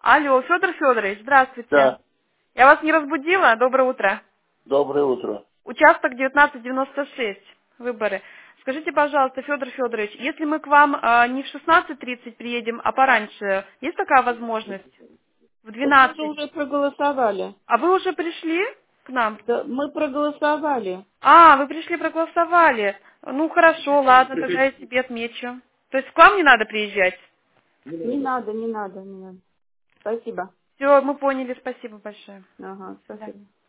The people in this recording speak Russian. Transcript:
Алло, Федор Федорович, здравствуйте. Да, Я вас не разбудила? Доброе утро. доброе утро. Участок 1996, выборы. Скажите, пожалуйста, Федор Федорович, если мы к вам не в 16:30 приедем, а пораньше, есть такая возможность? В Так мы же 12. уже проголосовали. А вы уже пришли к нам? Да, мы проголосовали. А, вы пришли, проголосовали. Ну, хорошо, ладно, тогда я себе отмечу. То есть к вам не надо приезжать? Не надо, не надо, не надо. Спасибо. Все, мы поняли, спасибо большое. Ага, До свидания. спасибо.